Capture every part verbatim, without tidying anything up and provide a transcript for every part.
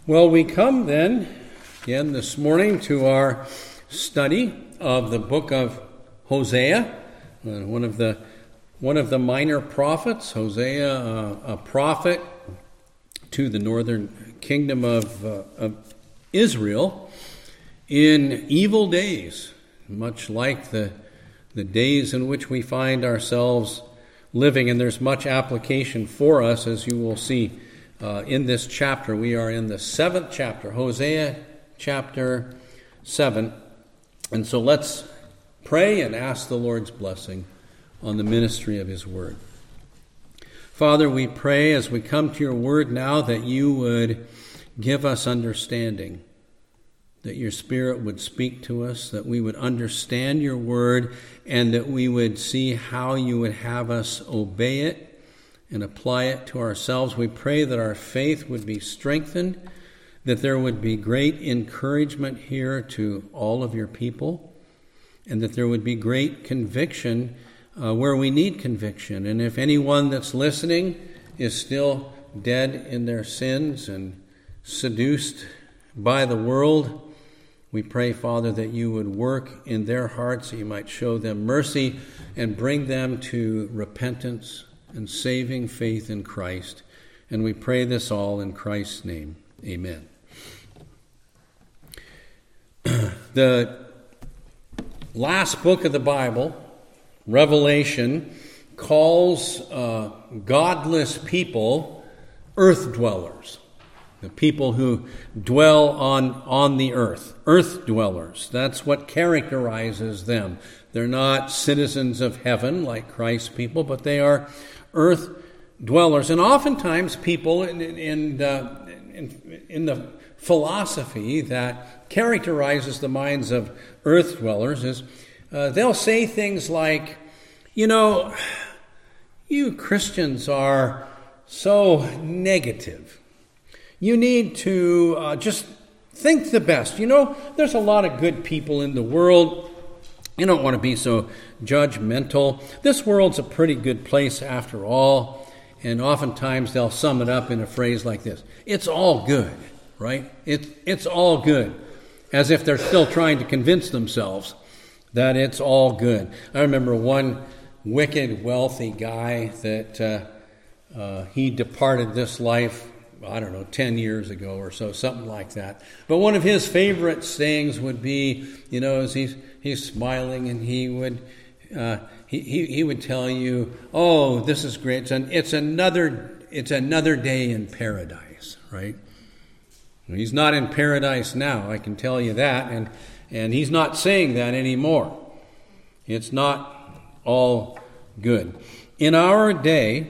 Well, we come then again this morning to our study of the book of Hosea, uh, one of the one of the minor prophets. Hosea, uh, a prophet to the northern kingdom of, uh, of Israel in evil days, much like the the days in which we find ourselves living. And there's much application for us, as you will see. Uh, in this chapter, we are in the seventh chapter, Hosea chapter seven. And so let's pray and ask the Lord's blessing on the ministry of His Word. Father, we pray as we come to your Word now that you would give us understanding, that your Spirit would speak to us, that we would understand your Word, and that we would see how you would have us obey it and apply it to ourselves. We pray that our faith would be strengthened, that there would be great encouragement here to all of your people, and that there would be great conviction uh, where we need conviction. And if anyone that's listening is still dead in their sins and seduced by the world, we pray, Father, that you would work in their hearts, that you might show them mercy and bring them to repentance and saving faith in Christ. And we pray this all in Christ's name. Amen. The last book of the Bible, Revelation, calls uh, godless people earth dwellers. The people who dwell on, on the earth. Earth dwellers. That's what characterizes them. They're not citizens of heaven like Christ's people, but they are earth dwellers. And oftentimes people in, in, uh, in, in the philosophy that characterizes the minds of earth dwellers is uh, they'll say things like, you know, you Christians are so negative. You need to uh, just think the best. You know, there's a lot of good people in the world. You don't want to be so judgmental. This world's a pretty good place after all. And oftentimes they'll sum it up in a phrase like this. It's all good, right? It, it's all good. As if they're still trying to convince themselves that it's all good. I remember one wicked, wealthy guy that uh, uh, he departed this life, I don't know, ten years ago or so, something like that. But one of his favorite sayings would be, you know, as he's he's smiling and he would uh, he, he he would tell you, "Oh, this is great. It's, an, it's another it's another day in paradise," right? He's not in paradise now, I can tell you that, and and he's not saying that anymore. It's not all good. In our day,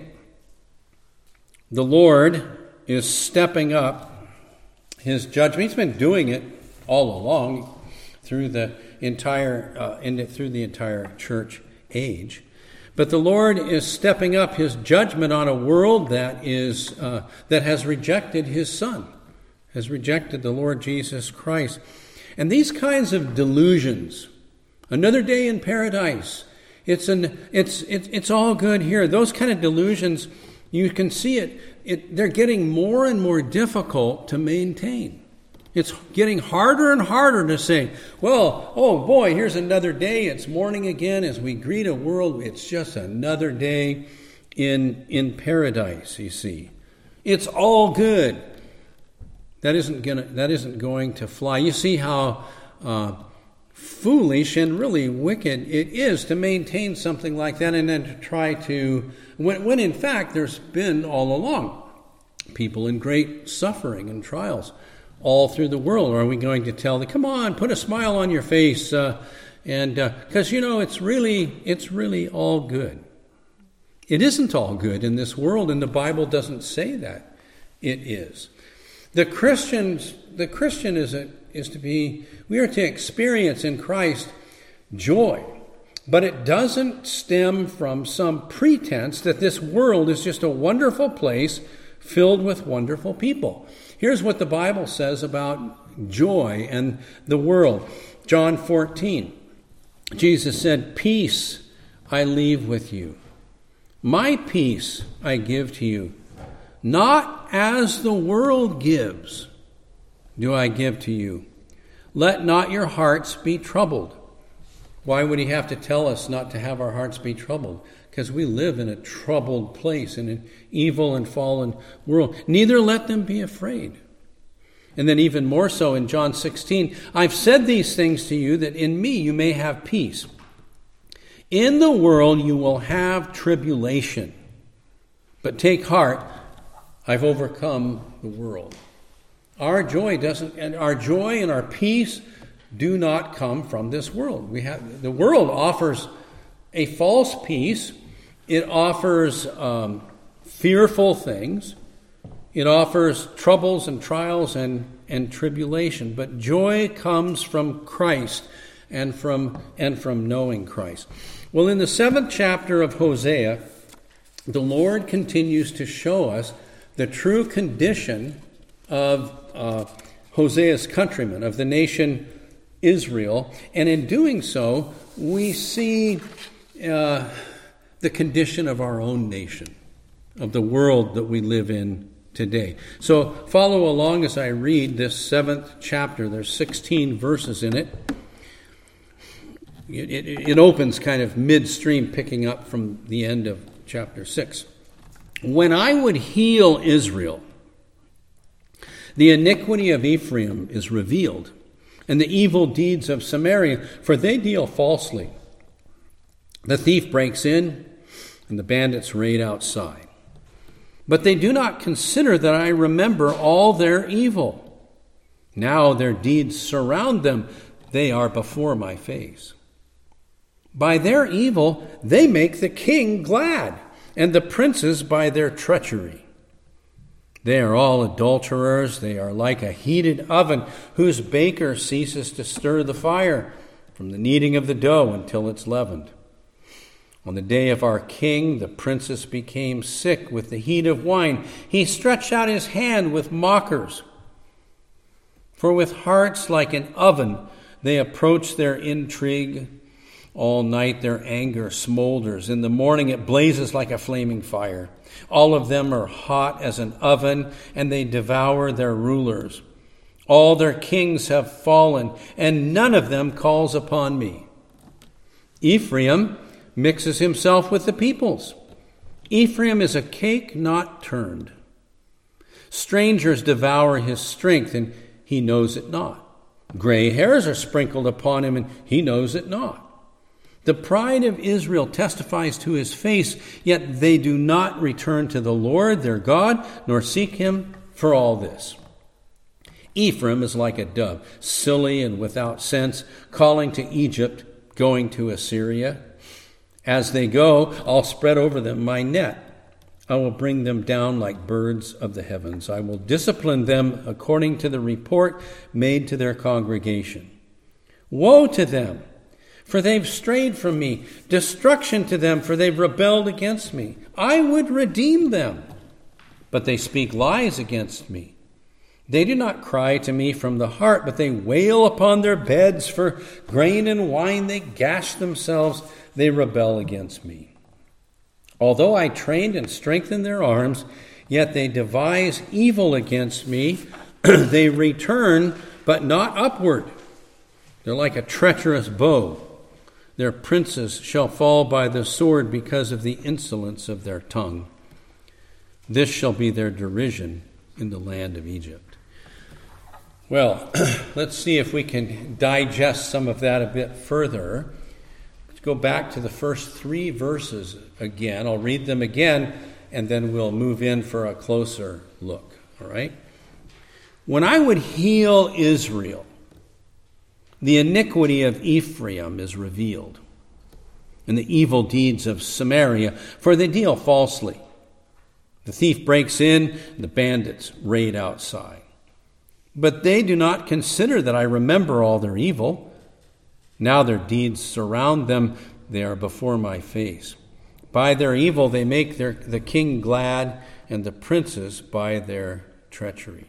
the Lord is stepping up his judgment. He's been doing it all along through the entire uh, in, through the entire church age. But the Lord is stepping up his judgment on a world that is uh, that has rejected his Son, has rejected the Lord Jesus Christ. And these kinds of delusions, another day in paradise, it's an it's it's it's all good here. Those kind of delusions, you can see it. It, they're getting more and more difficult to maintain. It's getting harder and harder to say, well, oh boy, here's another day. It's morning again as we greet a world. It's just another day in, in paradise, you see. It's all good. That isn't gonna, that isn't going to fly. You see how uh, foolish and really wicked it is to maintain something like that and then to try to, when, when in fact there's been all along people in great suffering and trials all through the world. Or are we going to tell them, come on, put a smile on your face, uh, and because uh, you know it's really it's really all good. It isn't all good in this world, and the Bible doesn't say that it is. The Christians, the Christian is a, is to be. We are to experience in Christ joy, but it doesn't stem from some pretense that this world is just a wonderful place filled with wonderful people. Here's what the Bible says about joy and the world. John fourteen. Jesus said, "Peace I leave with you. My peace I give to you. Not as the world gives, do I give to you. Let not your hearts be troubled. Why would he have to tell us not to have our hearts be troubled? Because we live in a troubled place, in an evil and fallen world. Neither let them be afraid. And then even more so in John sixteen, I've said these things to you that in me you may have peace. In the world you will have tribulation. But take heart, I've overcome the world. Our joy doesn't, and our joy and our peace do not come from this world. We have the world offers a false peace. It offers um, fearful things. It offers troubles and trials and, and tribulation. But joy comes from Christ and from and from knowing Christ. Well, in the seventh chapter of Hosea, the Lord continues to show us the true condition of uh, Hosea's countrymen, of the nation Israel. And in doing so, we see uh, the condition of our own nation, of the world that we live in today. So follow along as I read this seventh chapter. There's sixteen verses in it. It, it, it opens kind of midstream, picking up from the end of chapter six. When I would heal Israel, the iniquity of Ephraim is revealed, and the evil deeds of Samaria, for they deal falsely. The thief breaks in, and the bandits raid outside. But they do not consider that I remember all their evil. Now their deeds surround them. They are before my face. By their evil they make the king glad, and the princes by their treachery. They are all adulterers. They are like a heated oven whose baker ceases to stir the fire from the kneading of the dough until it's leavened. On the day of our king, the princess became sick with the heat of wine. He stretched out his hand with mockers. For with hearts like an oven, they approach their intrigue. All night their anger smolders. In the morning it blazes like a flaming fire. All of them are hot as an oven, and they devour their rulers. All their kings have fallen, and none of them calls upon me. Ephraim mixes himself with the peoples. Ephraim is a cake not turned. Strangers devour his strength, and he knows it not. Gray hairs are sprinkled upon him, and he knows it not. The pride of Israel testifies to his face, yet they do not return to the Lord their God, nor seek him for all this. Ephraim is like a dove, silly and without sense, calling to Egypt, going to Assyria. As they go, I'll spread over them my net. I will bring them down like birds of the heavens. I will discipline them according to the report made to their congregation. Woe to them! For they've strayed from me. Destruction to them, for they've rebelled against me. I would redeem them, but they speak lies against me. They do not cry to me from the heart, but they wail upon their beds. For grain and wine they gash themselves. They rebel against me. Although I trained and strengthened their arms, yet they devise evil against me. They return, but not upward. They're like a treacherous bow. Their princes shall fall by the sword because of the insolence of their tongue. This shall be their derision in the land of Egypt. Well, let's see if we can digest some of that a bit further. Let's go back to the first three verses again. I'll read them again, and then we'll move in for a closer look. All right? When I would heal Israel, the iniquity of Ephraim is revealed, and the evil deeds of Samaria, for they deal falsely. The thief breaks in, the bandits raid outside. But they do not consider that I remember all their evil. Now their deeds surround them, they are before my face. By their evil they make their, the king glad, and the princes by their treachery.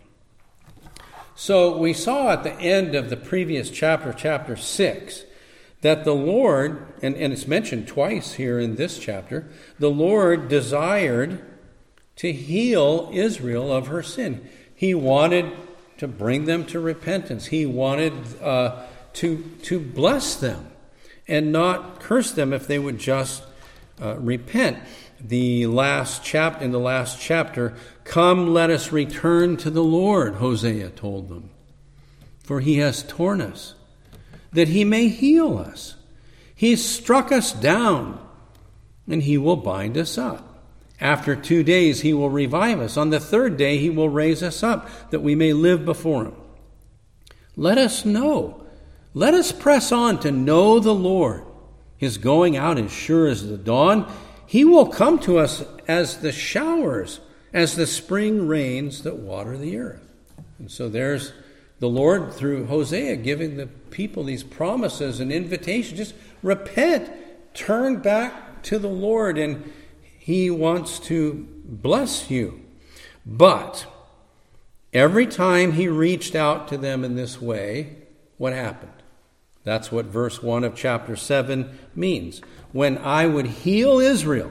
So we saw at the end of the previous chapter, chapter six, that the Lord, and, and it's mentioned twice here in this chapter, the Lord desired to heal Israel of her sin. He wanted to bring them to repentance. He wanted uh, to, to bless them and not curse them if they would just uh, repent. The last chap in the last chapter, "Come, let us return to the Lord," Hosea told them, "for he has torn us, that he may heal us. He struck us down, and he will bind us up. After two days he will revive us. On the third day he will raise us up, that we may live before him. Let us know. Let us press on to know the Lord. His going out is sure as the dawn. He will come to us as the showers, as the spring rains that water the earth." And so there's the Lord, through Hosea, giving the people these promises and invitations. Just repent, turn back to the Lord, and he wants to bless you. But every time he reached out to them in this way, what happened? That's what verse one of chapter seven means. When I would heal Israel,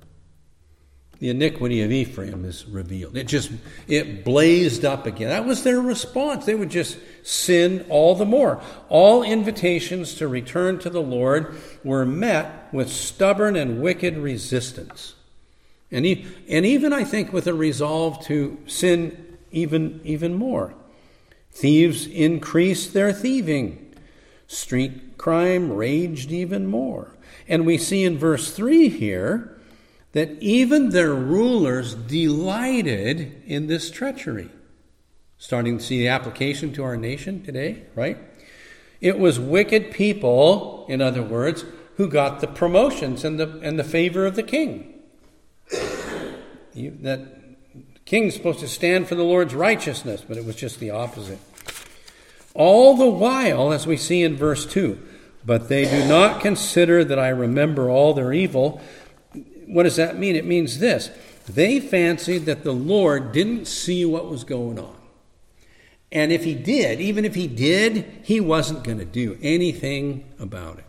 the iniquity of Ephraim is revealed. It just, it blazed up again. That was their response. They would just sin all the more. All invitations to return to the Lord were met with stubborn and wicked resistance. And, he, and even, I think, with a resolve to sin even, even more. Thieves increased their thieving. Street crime raged even more. And we see in verse three here that even their rulers delighted in this treachery. Starting to see the application to our nation today, right? It was wicked people, in other words, who got the promotions and the and the favor of the king. You, that king's supposed to stand for the Lord's righteousness, but it was just the opposite. All the while, as we see in verse two, "But they do not consider that I remember all their evil." What does that mean? It means this. They fancied that the Lord didn't see what was going on. And if he did, even if he did, he wasn't going to do anything about it.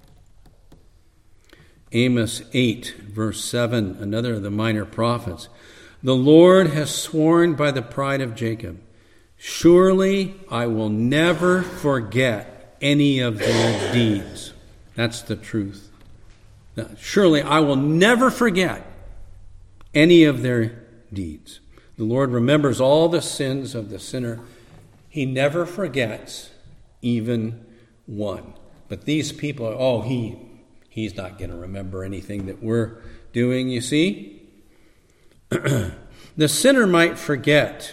Amos eight, verse seven, another of the minor prophets. "The Lord has sworn by the pride of Jacob, surely I will never forget any of their deeds." That's the truth. Now, surely I will never forget any of their deeds. The Lord remembers all the sins of the sinner. He never forgets even one. But these people are, oh, he, he's not going to remember anything that we're doing, you see. The sinner might forget.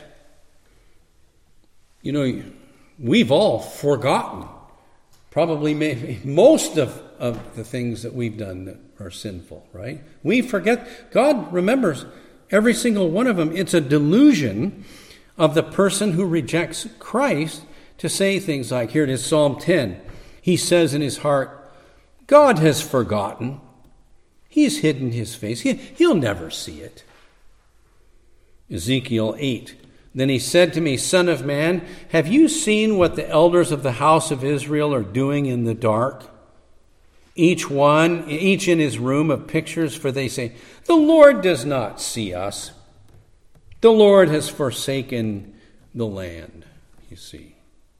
You know, we've all forgotten probably maybe most of, of the things that we've done that are sinful, right? We forget. God remembers every single one of them. It's a delusion of the person who rejects Christ to say things like, here it is, Psalm ten. He says in his heart, God has forgotten. He's hidden his face. He, he'll never see it. Ezekiel eight. Then he said to me, Son of man, have you seen what the elders of the house of Israel are doing in the dark? Each one, each in his room of pictures, for they say, the Lord does not see us. The Lord has forsaken the land, you see.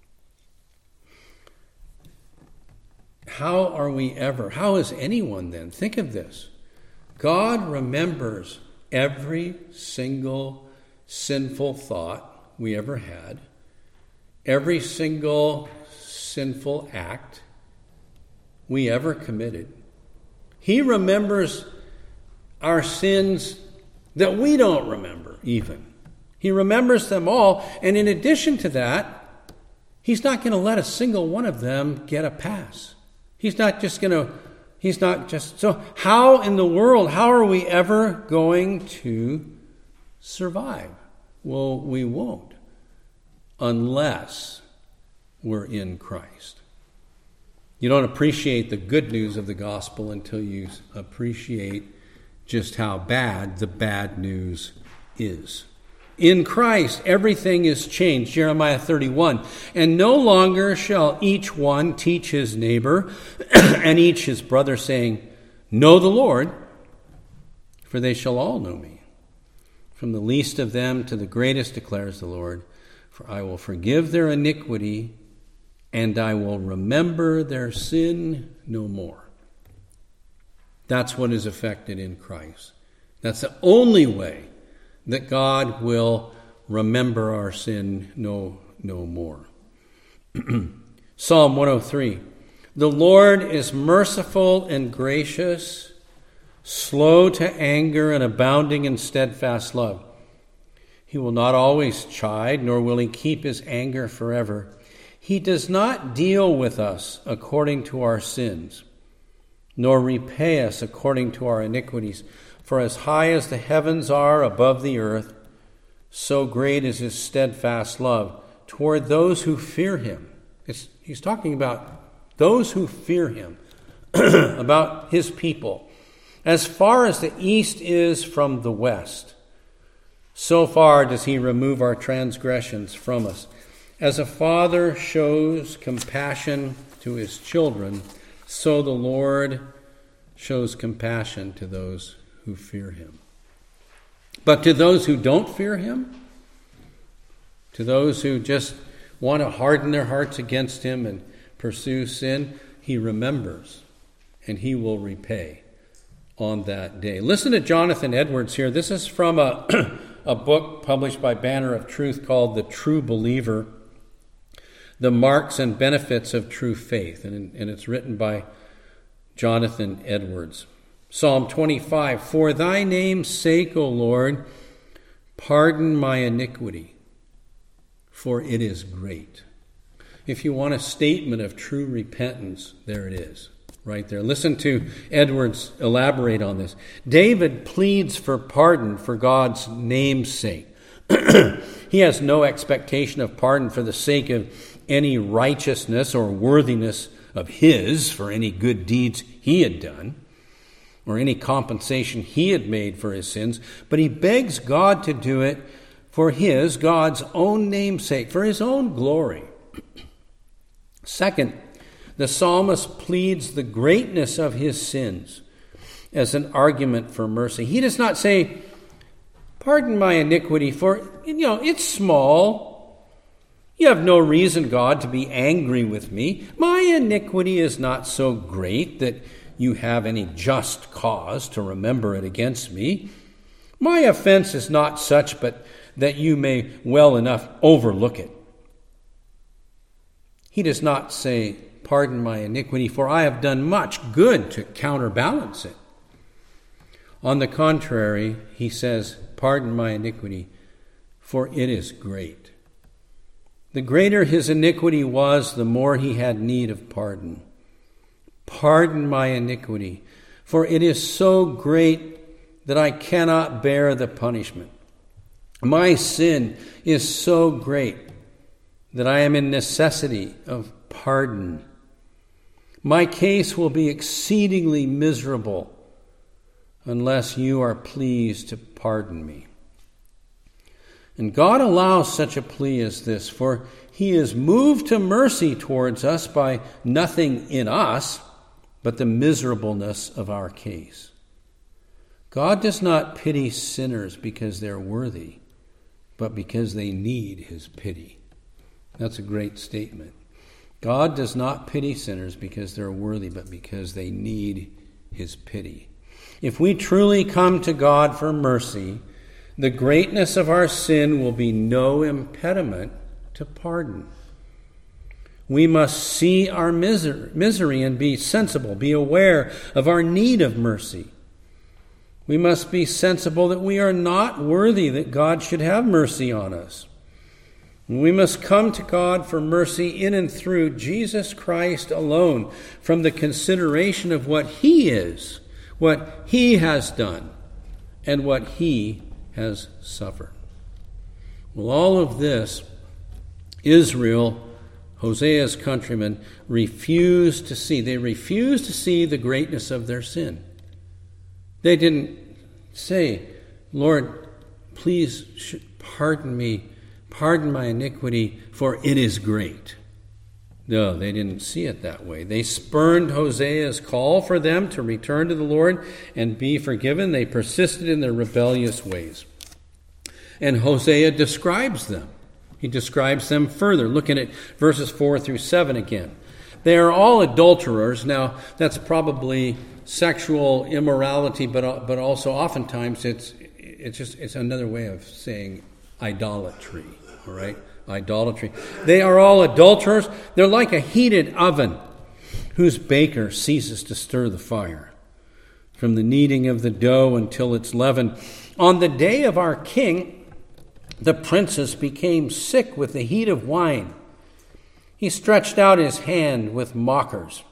How are we ever, how is anyone then? Think of this. God remembers every single sinful thought we ever had, every single sinful act we ever committed. He remembers our sins that we don't remember even. He remembers them all, and in addition to that, he's not going to let a single one of them get a pass. He's not just going to, he's not just, so how in the world, how are we ever going to survive? Well, we won't unless we're in Christ. You don't appreciate the good news of the gospel until you appreciate just how bad the bad news is. In Christ, everything is changed. Jeremiah thirty-one. And no longer shall each one teach his neighbor and each his brother, saying, Know the Lord, for they shall all know me. From the least of them to the greatest, declares the Lord. For I will forgive their iniquity, and I will remember their sin no more. That's what is effected in Christ. That's the only way that God will remember our sin no, no more. Psalm one oh three. The Lord is merciful and gracious, slow to anger and abounding in steadfast love. He will not always chide, nor will he keep his anger forever. He does not deal with us according to our sins, nor repay us according to our iniquities. For as high as the heavens are above the earth, so great is his steadfast love toward those who fear him. It's, he's talking about those who fear him, about his people. As far as the east is from the west, so far does he remove our transgressions from us. As a father shows compassion to his children, so the Lord shows compassion to those who fear him. But to those who don't fear him, to those who just want to harden their hearts against him and pursue sin, he remembers, and he will repay on that day. Listen to Jonathan Edwards here. This is from a, a book published by Banner of Truth called The True Believer, The Marks and Benefits of True Faith, and, and it's written by Jonathan Edwards. Psalm twenty-five, For thy name's sake, O Lord, pardon my iniquity, for it is great. If you want a statement of true repentance, there it is, right there. Listen to Edwards elaborate on this. David pleads for pardon for God's name's sake. He has no expectation of pardon for the sake of any righteousness or worthiness of his for any good deeds he had done, or any compensation he had made for his sins, but he begs God to do it for his, God's own name's sake, for his own glory. Second, the psalmist pleads the greatness of his sins as an argument for mercy. He does not say, pardon my iniquity, for, you know, it's small. You have no reason, God, to be angry with me. My iniquity is not so great that you have any just cause to remember it against me. My offense is not such, but that you may well enough overlook it. He does not say, pardon my iniquity, for I have done much good to counterbalance it. On the contrary, he says, pardon my iniquity, for it is great. The greater his iniquity was, the more he had need of pardon. Pardon my iniquity, for it is so great that I cannot bear the punishment. My sin is so great that I am in necessity of pardon. My case will be exceedingly miserable unless you are pleased to pardon me. And God allows such a plea as this, for he is moved to mercy towards us by nothing in us but the miserableness of our case. God does not pity sinners because they're worthy, but because they need his pity. That's a great statement. God does not pity sinners because they're worthy, but because they need his pity. If we truly come to God for mercy, the greatness of our sin will be no impediment to pardon. We must see our misery, misery and be sensible, be aware of our need of mercy. We must be sensible that we are not worthy that God should have mercy on us. We must come to God for mercy in and through Jesus Christ alone, from the consideration of what he is, what he has done, and what he has suffered. Well, all of this, Israel, Hosea's countrymen, refused to see. They refused to see the greatness of their sin. They didn't say, Lord, please pardon me, pardon my iniquity, for it is great. No, they didn't see it that way. They spurned Hosea's call for them to return to the Lord and be forgiven. They persisted in their rebellious ways. And Hosea describes them. He describes them further, looking at verses four through seven again. They are all adulterers. Now, that's probably sexual immorality, but but also oftentimes it's it's just it's another way of saying idolatry. All right, idolatry. They are all adulterers. They're like a heated oven, whose baker ceases to stir the fire, from the kneading of the dough until it's leavened. On the day of our king, the princess became sick with the heat of wine. He stretched out his hand with mockers.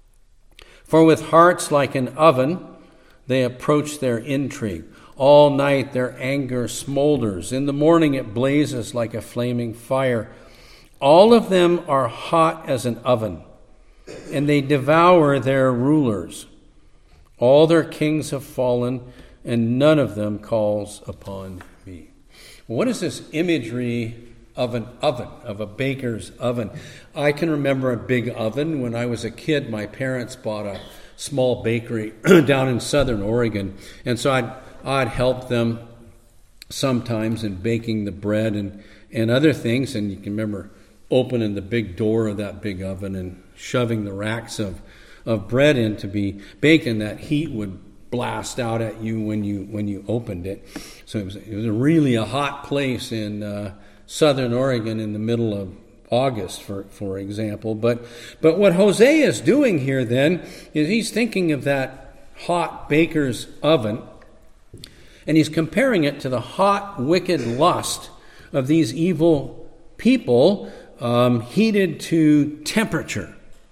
For with hearts like an oven, they approach their intrigue. All night their anger smolders. In the morning it blazes like a flaming fire. All of them are hot as an oven, and they devour their rulers. All their kings have fallen, and none of them calls upon me. What is this imagery of an oven, of a baker's oven? I can remember a big oven. When I was a kid, my parents bought a small bakery down in southern Oregon, and so I'd, I'd help them sometimes in baking the bread and, and other things, and you can remember opening the big door of that big oven and shoving the racks of, of bread in to be baked, and that heat would blast out at you when you when you opened it. So it was it was really a hot place in uh, southern Oregon in the middle of August, for for example. But but what Hosea is doing here then is he's thinking of that hot baker's oven, and he's comparing it to the hot, wicked lust of these evil people, um, heated to temperature.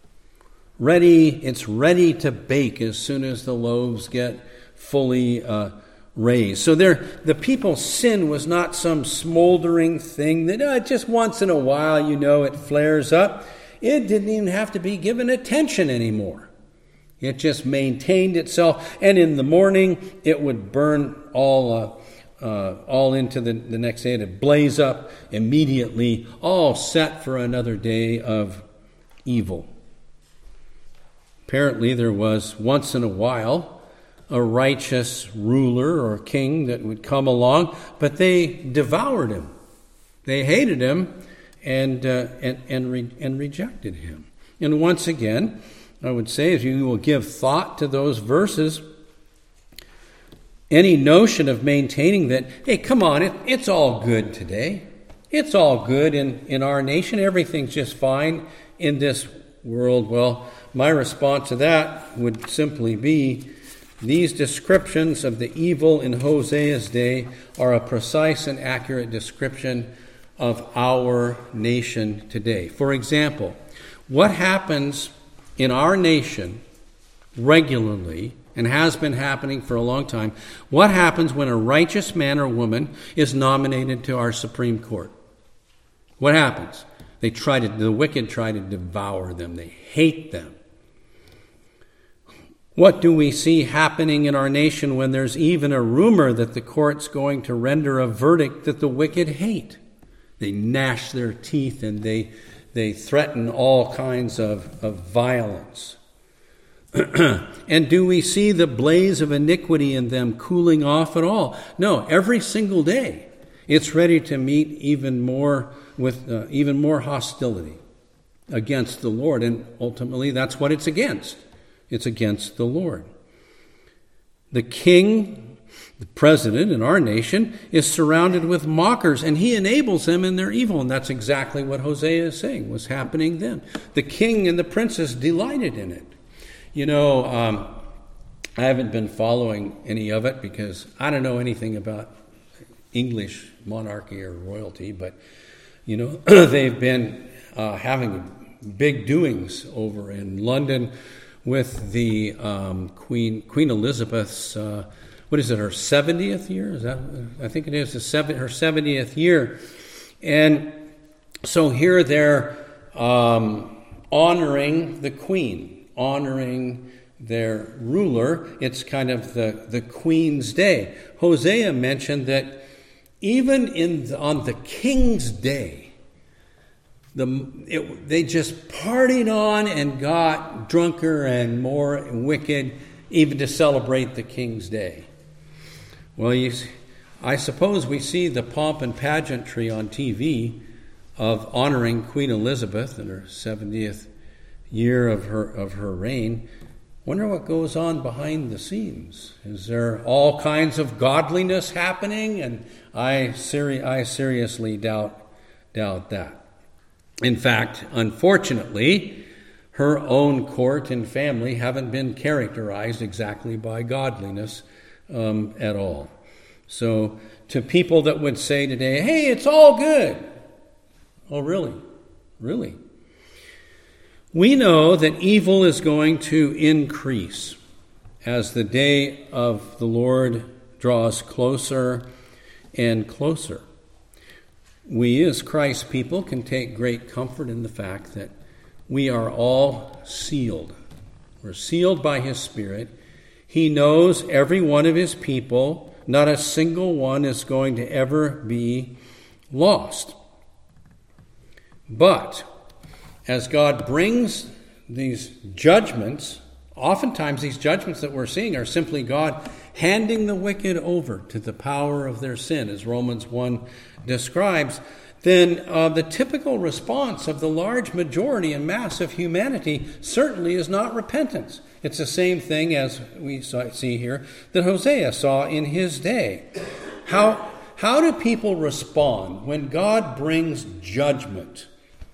Ready, it's ready to bake as soon as the loaves get fully uh, raised. So there, the people's sin was not some smoldering thing that uh, just once in a while, you know, it flares up. It didn't even have to be given attention anymore. It just maintained itself, and in the morning it would burn all uh, uh, all into the, the next day. It'd blaze up immediately, all set for another day of evil. Apparently there was once in a while a righteous ruler or king that would come along, but they devoured him. They hated him and uh, and and, re- and rejected him. And once again, I would say, if you will give thought to those verses, any notion of maintaining that, hey, come on, it, it's all good today. It's all good in, in our nation. Everything's just fine in this world. Well, my response to that would simply be, these descriptions of the evil in Hosea's day are a precise and accurate description of our nation today. For example, what happens in our nation regularly, and has been happening for a long time, what happens when a righteous man or woman is nominated to our Supreme Court? What happens? They try to, the wicked try to devour them. They hate them. What do we see happening in our nation when there's even a rumor that the court's going to render a verdict that the wicked hate? They gnash their teeth and they they threaten all kinds of, of violence. And do we see the blaze of iniquity in them cooling off at all? No, every single day it's ready to meet even more with uh, even more hostility against the Lord, and ultimately that's what it's against. It's against the Lord. The king, the president in our nation, is surrounded with mockers, and he enables them in their evil. And that's exactly what Hosea is saying was happening then. The king and the princess delighted in it. You know, um, I haven't been following any of it because I don't know anything about English monarchy or royalty, but, you know, they've been uh, having big doings over in London with the um, Queen Queen Elizabeth's, uh, what is it, her seventieth year? Is that? I think it is the seven, her seventieth year. And so here they're um, honoring the Queen, honoring their ruler. It's kind of the, the Queen's Day. Hosea mentioned that even in the, on the King's Day, The, it, they just partied on and got drunker and more wicked, even to celebrate the King's Day. Well, you, I suppose we see the pomp and pageantry on T V, of honoring Queen Elizabeth in her seventieth year of her of her reign. Wonder what goes on behind the scenes. Is there all kinds of godliness happening? And I seri- I seriously doubt doubt that. In fact, unfortunately, her own court and family haven't been characterized exactly by godliness um, at all. So to people that would say today, hey, it's all good. Oh, really? Really? We know that evil is going to increase as the day of the Lord draws closer and closer. We as Christ's people can take great comfort in the fact that we are all sealed. We're sealed by His Spirit. He knows every one of His people. Not a single one is going to ever be lost. But as God brings these judgments, oftentimes these judgments that we're seeing are simply God handing the wicked over to the power of their sin, as Romans one describes, then uh, the typical response of the large majority and mass of humanity certainly is not repentance. It's the same thing as we saw, see here that Hosea saw in his day. How, how do people respond when God brings judgment?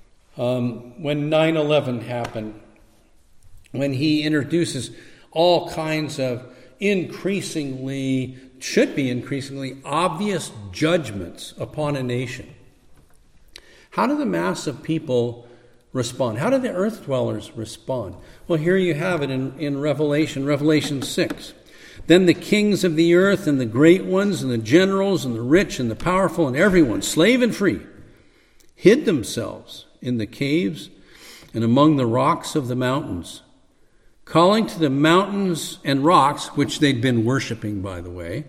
Um, when nine eleven happened, when He introduces all kinds of increasingly, should be increasingly obvious judgments upon a nation. How do the mass of people respond? How do the earth dwellers respond? Well, here you have it in, in Revelation, Revelation six. Then the kings of the earth and the great ones and the generals and the rich and the powerful and everyone, slave and free, hid themselves in the caves and among the rocks of the mountains, calling to the mountains and rocks, which they'd been worshiping, by the way,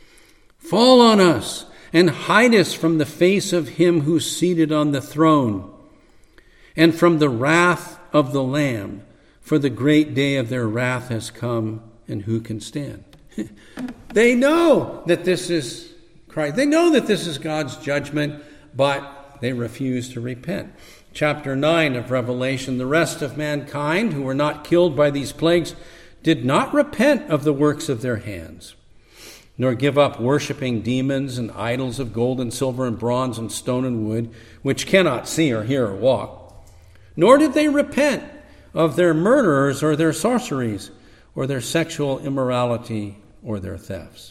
fall on us and hide us from the face of Him who's seated on the throne and from the wrath of the Lamb, for the great day of their wrath has come, and who can stand? They know that this is Christ. They know that this is God's judgment, but they refuse to repent. Chapter nine of Revelation, the rest of mankind who were not killed by these plagues did not repent of the works of their hands, nor give up worshiping demons and idols of gold and silver and bronze and stone and wood, which cannot see or hear or walk. Nor did they repent of their murderers or their sorceries or their sexual immorality or their thefts.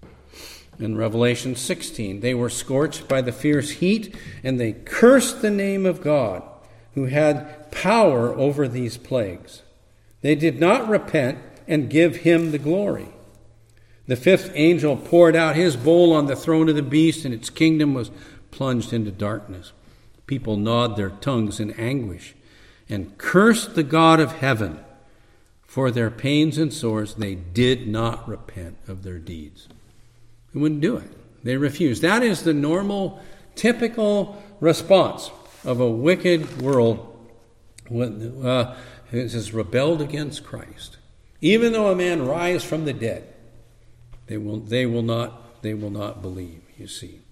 In Revelation sixteen, they were scorched by the fierce heat, and they cursed the name of God, who had power over these plagues. They did not repent and give Him the glory. The fifth angel poured out his bowl on the throne of the beast, and its kingdom was plunged into darkness. People gnawed their tongues in anguish and cursed the God of heaven. For their pains and sores, they did not repent of their deeds. They wouldn't do it. They refused. That is the normal, typical response of a wicked world when, uh, that has rebelled against Christ. Even though a man rise from the dead, they will, they will not, they will not believe, you see.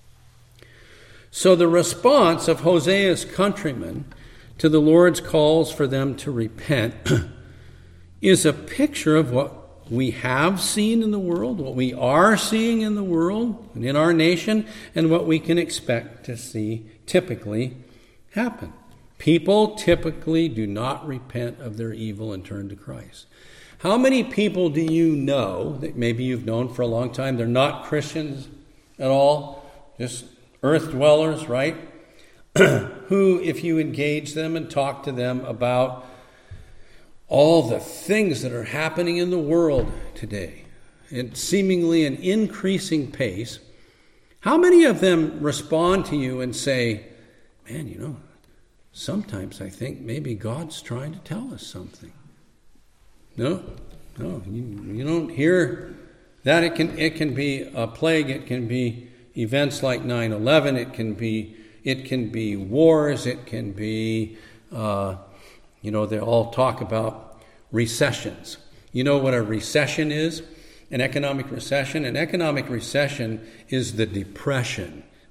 So the response of Hosea's countrymen to the Lord's calls for them to repent is a picture of what we have seen in the world, what we are seeing in the world and in our nation, and what we can expect to see typically happen. People typically do not repent of their evil and turn to Christ. How many people do you know that maybe you've known for a long time, they're not Christians at all, just earth dwellers, right? Who, if you engage them and talk to them about all the things that are happening in the world today, at seemingly an increasing pace, how many of them respond to you and say, man, you know, sometimes I think maybe God's trying to tell us something? No, no, you, you don't hear that. It can it can be a plague. It can be events like nine eleven. It can be it can be wars. It can be uh, you know they all talk about recessions. You know what a recession is? An economic recession. An economic recession is the depression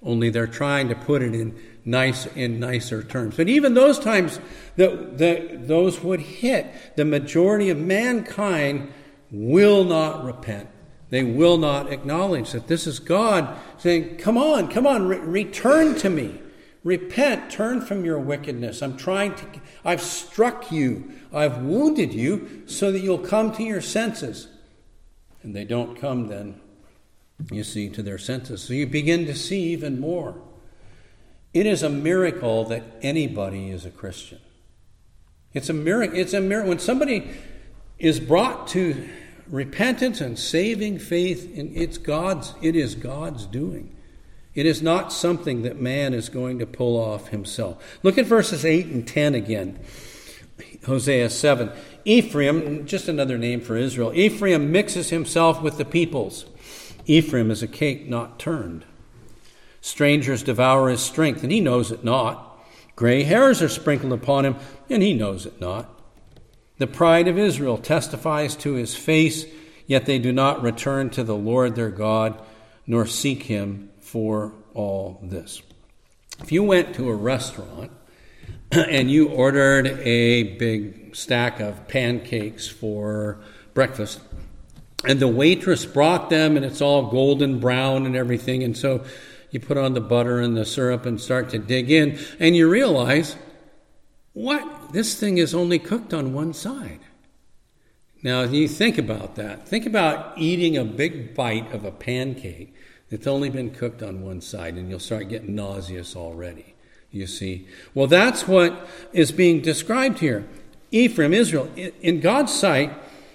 only they're trying to put it in nice in nicer terms. But even those times that, that those would hit, the majority of mankind will not repent. They will not acknowledge that this is God saying, come on, come on, re- return to me. Repent, turn from your wickedness. I'm trying to, I've struck you, I've wounded you so that you'll come to your senses. And they don't come then, you see, to their senses. So you begin to see even more. It is a miracle that anybody is a Christian. It's a miracle. It's a miracle. When somebody is brought to repentance and saving faith, and it's God's, it is God's doing. It is not something that man is going to pull off himself. Look at verses eight and ten again. Hosea seven. Ephraim, just another name for Israel. Ephraim mixes himself with the peoples. Ephraim is a cake not turned. Strangers devour his strength, and he knows it not. Gray hairs are sprinkled upon him, and he knows it not. The pride of Israel testifies to his face, yet they do not return to the Lord their God, nor seek him for all this. If you went to a restaurant and you ordered a big stack of pancakes for breakfast, and the waitress brought them, and it's all golden brown and everything, and so you put on the butter and the syrup and start to dig in, and you realize, what? This thing is only cooked on one side. Now, you think about that. Think about eating a big bite of a pancake that's only been cooked on one side, and you'll start getting nauseous already, you see. Well, that's what is being described here. Ephraim, Israel, in God's sight,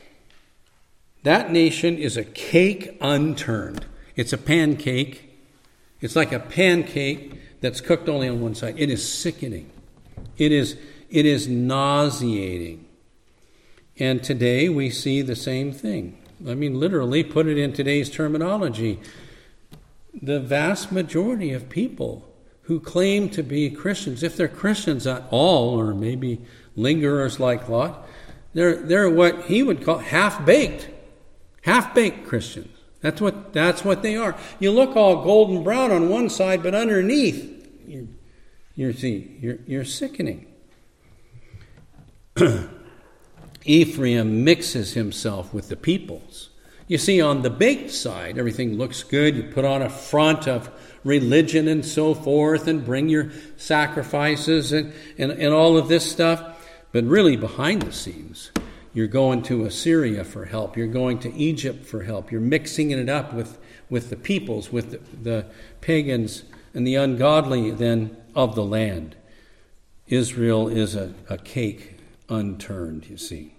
that nation is a cake unturned. It's a pancake. It's like a pancake that's cooked only on one side. It is sickening. It is, it is nauseating. And today we see the same thing. I mean, literally, put it in today's terminology. The vast majority of people who claim to be Christians, if they're Christians at all, or maybe lingerers like Lot, they're, they're what he would call half-baked. Half-baked Christians. That's what that's what they are. You look all golden brown on one side, but underneath, you're, you're see, you're, you're sickening. Ephraim mixes himself with the peoples. You see, on the baked side, everything looks good. You put on a front of religion and so forth, and bring your sacrifices and, and, and all of this stuff. But really, behind the scenes, you're going to Assyria for help. You're going to Egypt for help. You're mixing it up with, with the peoples, with the, the pagans and the ungodly then of the land. Israel is a, a cake unturned, you see.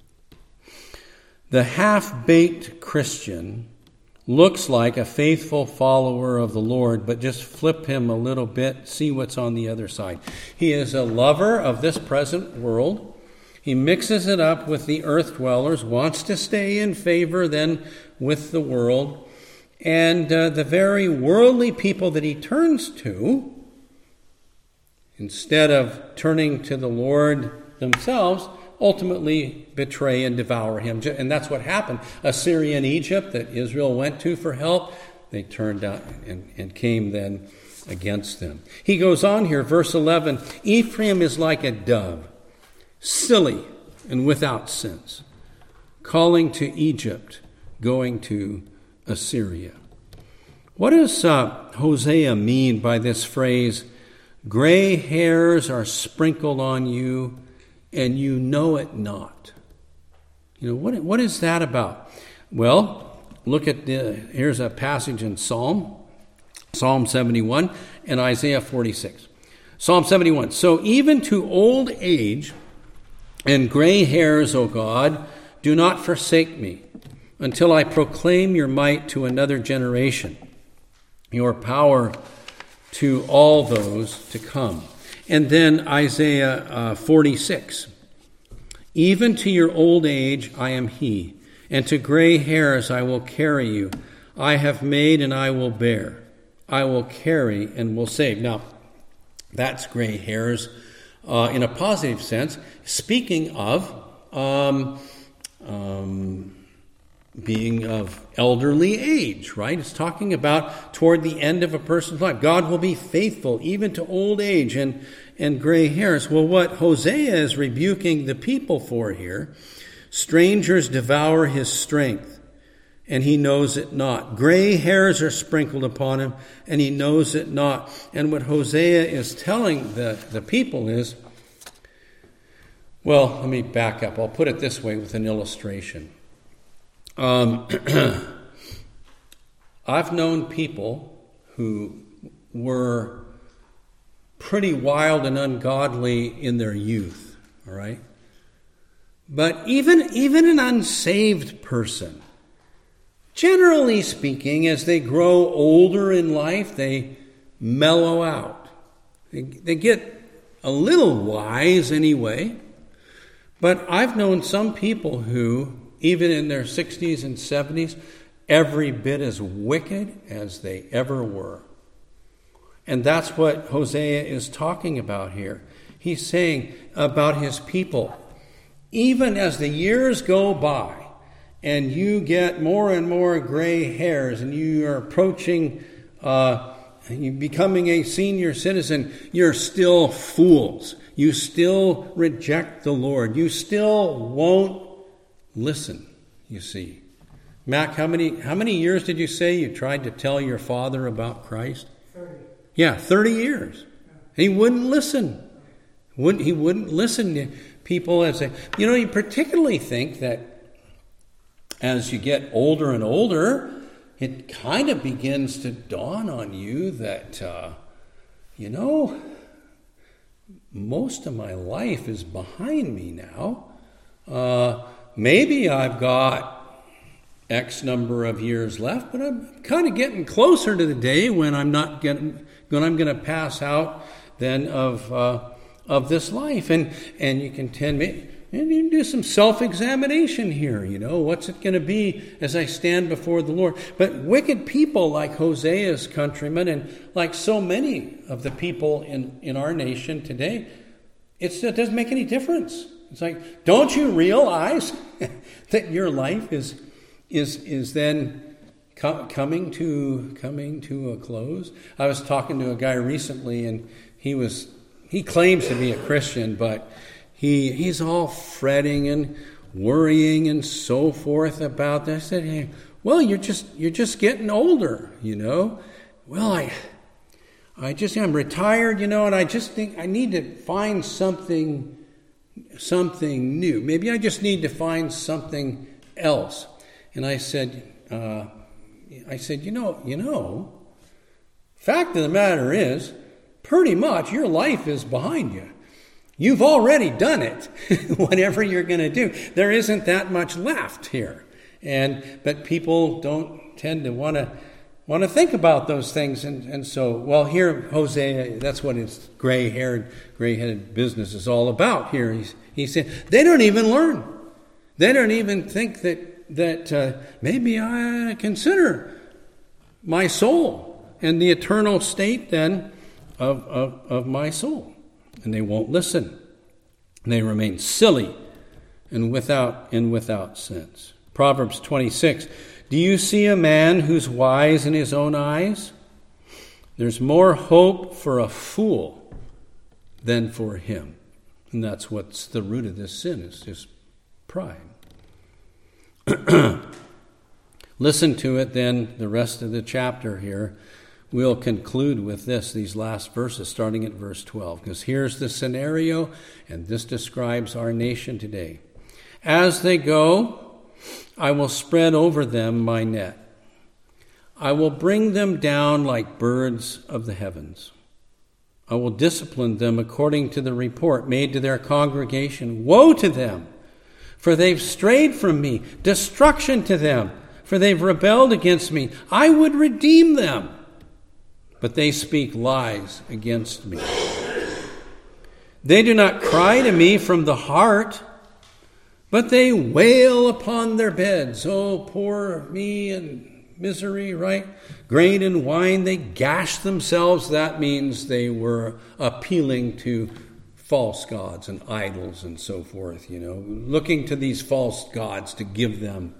The half-baked Christian looks like a faithful follower of the Lord, but just flip him a little bit, see what's on the other side. He is a lover of this present world. He mixes it up with the earth dwellers, wants to stay in favor then with the world. And uh, the very worldly people that he turns to, instead of turning to the Lord themselves, ultimately betray and devour him. And that's what happened. Assyria and Egypt that Israel went to for help, they turned out and, and came then against them. He goes on here, verse eleven, Ephraim is like a dove, silly and without sense, calling to Egypt, going to Assyria. What does uh, Hosea mean by this phrase, gray hairs are sprinkled on you, and you know it not? You know, what, what is that about? Well, look at the, here's a passage in Psalm, Psalm seventy-one and Isaiah forty-six. Psalm seventy-one, so even to old age and gray hairs, O God, do not forsake me until I proclaim your might to another generation, your power to all those to come. And then Isaiah uh, forty-six. Even to your old age I am he, and to gray hairs I will carry you. I have made and I will bear. I will carry and will save. Now, that's gray hairs uh, in a positive sense. Speaking of um, um, being of elderly age, right? It's talking about toward the end of a person's life. God will be faithful even to old age and, and gray hairs. Well, what Hosea is rebuking the people for here, strangers devour his strength, and he knows it not. Gray hairs are sprinkled upon him, and he knows it not. And what Hosea is telling the, the people is, well, let me back up. I'll put it this way with an illustration. Um, I've known people who were pretty wild and ungodly in their youth, all right? But even, even an unsaved person, generally speaking, as they grow older in life, they mellow out. They, they get a little wise anyway. But I've known some people who, even in their sixties and seventies, every bit as wicked as they ever were. And that's what Hosea is talking about here. He's saying about his people, even as the years go by and you get more and more gray hairs and you are approaching, uh, you're becoming a senior citizen, you're still fools. You still reject the Lord. You still won't listen, you see. Mac, how many how many years did you say you tried to tell your father about Christ? thirty. Yeah, thirty years. He wouldn't listen. Wouldn't he wouldn't listen to people as they, you know, you particularly think that as you get older and older, it kind of begins to dawn on you that, uh, you know, most of my life is behind me now. Uh, maybe I've got X number of years left, but I'm kind of getting closer to the day when I'm not getting, when I'm going to pass out then of uh, of this life, and and you can tend me. And you do some self-examination here, you know. What's it going to be as I stand before the Lord? But wicked people like Hosea's countrymen and like so many of the people in, in our nation today, it's, it doesn't make any difference. It's like, don't you realize that your life is is is then co- coming to coming to a close? I was talking to a guy recently, and he was he claims to be a Christian, but He he's all fretting and worrying and so forth about that. I said, hey, well, you're just you're just getting older, you know. Well, I I just I'm retired, you know, and I just think I need to find something something new. Maybe I just need to find something else. And I said, uh, I said, you know, you know, fact of the matter is, pretty much your life is behind you. You've already done it, whatever you're going to do. There isn't that much left here. And but people don't tend to want to want to think about those things. And, and so, well, here, Hosea, that's what his gray-haired, gray-headed business is all about here. He's, he's saying, they don't even learn. They don't even think that, that uh, maybe I consider my soul and the eternal state then of, of, of my soul. And they won't listen. They remain silly and without and without sense. Proverbs twenty-six. Do you see a man who's wise in his own eyes? There's more hope for a fool than for him. And that's what's the root of this sin, is just pride. Listen to it then, the rest of the chapter here. We'll conclude with this, these last verses, starting at verse twelve, because here's the scenario, and this describes our nation today. As they go, I will spread over them my net. I will bring them down like birds of the heavens. I will discipline them according to the report made to their congregation. Woe to them, for they've strayed from me. Destruction to them, for they've rebelled against me. I would redeem them, but they speak lies against me. They do not cry to me from the heart, but they wail upon their beds. Oh, poor me and misery, right? Grain and wine, they gash themselves. That means they were appealing to false gods and idols and so forth, you know, looking to these false gods to give them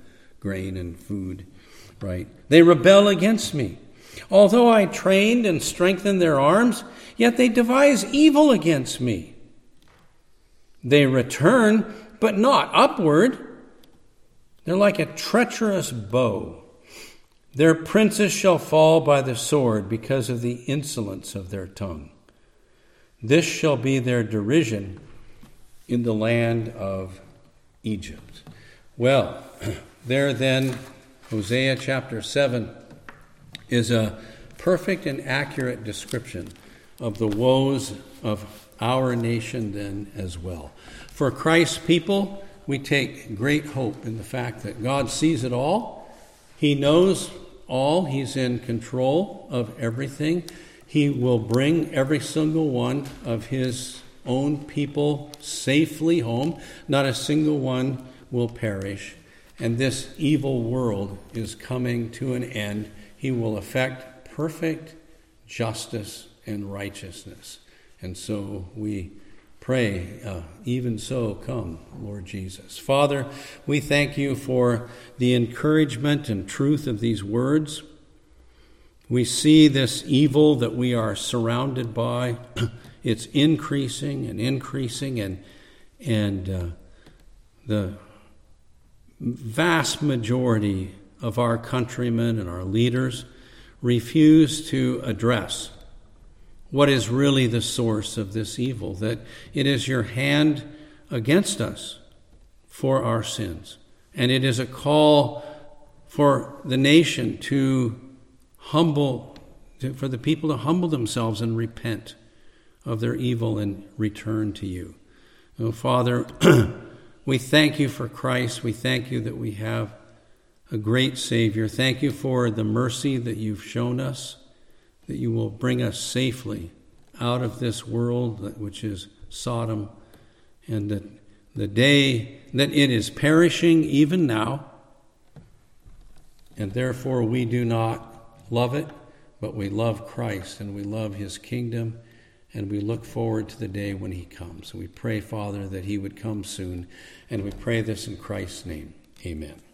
grain and food, right? They rebel against me. Although I trained and strengthened their arms, yet they devise evil against me. They return, but not upward. They're like a treacherous bow. Their princes shall fall by the sword because of the insolence of their tongue. This shall be their derision in the land of Egypt. Well, there then, Hosea chapter seven is a perfect and accurate description of the woes of our nation then as well. For Christ's people, we take great hope in the fact that God sees it all. He knows all. He's in control of everything. He will bring every single one of his own people safely home. Not a single one will perish. And this evil world is coming to an end. He will effect perfect justice and righteousness. And so we pray, uh, even so, come, Lord Jesus. Father, we thank you for the encouragement and truth of these words. We see this evil that we are surrounded by. It's increasing and increasing, and, and uh, the vast majority of our countrymen and our leaders refuse to address what is really the source of this evil, that it is your hand against us for our sins. And it is a call for the nation to humble, to, for the people to humble themselves and repent of their evil and return to you. Oh, Father, we thank you for Christ. We thank you that we have a great Savior. Thank you for the mercy that you've shown us, that you will bring us safely out of this world, which is Sodom, and that the day that it is perishing even now, and therefore we do not love it, but we love Christ and we love his kingdom, and we look forward to the day when he comes. We pray, Father, that he would come soon, and we pray this in Christ's name. Amen.